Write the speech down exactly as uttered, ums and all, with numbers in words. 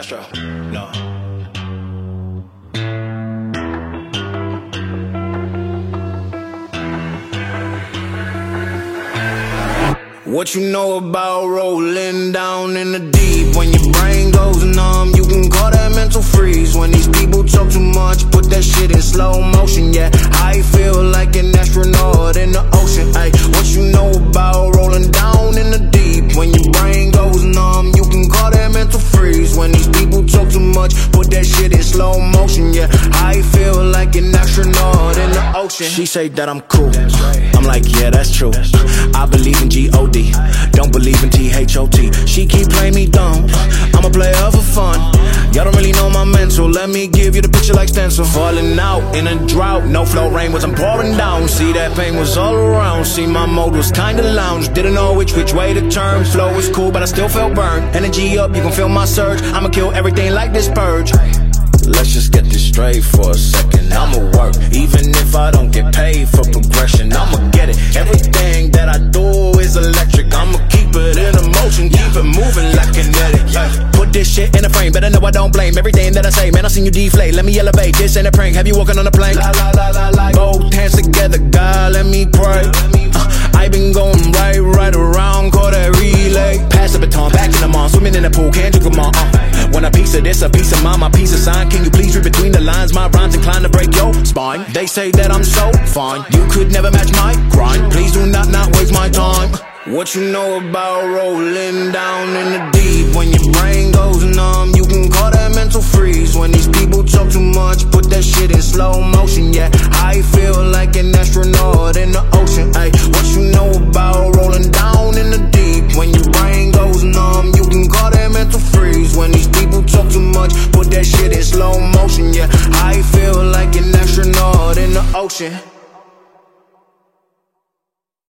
Astro. No. What you know about rolling down in the deep? When your brain goes numb, you can call that mental freeze. When these people talk too much, put that shit in slow motion. Yeah, I feel like an astronaut in the ocean. Ay, what you know about rolling down in the deep? When your brain goes numb, you can call that mental freeze. When these people talk too much, put that shit in slow motion. Yeah, I feel like an astronaut in the ocean. She say that I'm cool, I'm like, yeah, that's true. I believe in G O D, don't believe in T H O T. She keep playing me dumb, I'm a player for fun. Y'all don't really know my mental, let me give you the picture like stencil. Falling out in a drought, no flow rain wasn't pouring down. See that pain was all around, see my mode was kinda lounge. Didn't know which which way to turn, flow was cool but I still felt burned. Energy up, you can feel my surge, I'ma kill everything like this purge. Let's just get this straight for a second. I'ma work, even if I don't get paid for progression. I'ma get it, everything that I do is electric. I'ma keep it in motion, keep it moving like kinetic. Put this shit in a frame, better know I don't blame everything that I say. Man, I seen you deflate, let me elevate. This ain't a prank, have you walking on a plane? La, la, la, la, la. Both hands together, God, let me pray. uh, I been going right, right around, call that relay. Pass the baton, back in the mall, swimming in the pool, can't drink them all. uh. Want a piece of this, a piece of mine, my piece of sign. Can you please read between the lines? My rhymes inclined to break your spine. They say that I'm so fine, you could never match my grind. Please do not, not waste my time. What you know about rolling down in the deep? When your brain goes numb, you can call that mental freeze. When these people talk too much, put that shit in slow motion. Yeah, I feel like an astronaut in the ocean. Ay, what you know about rolling down in the deep? When your brain goes numb, you can call that mental freeze. When these people talk too much, put that shit in slow motion. Yeah, I feel like an astronaut in the ocean.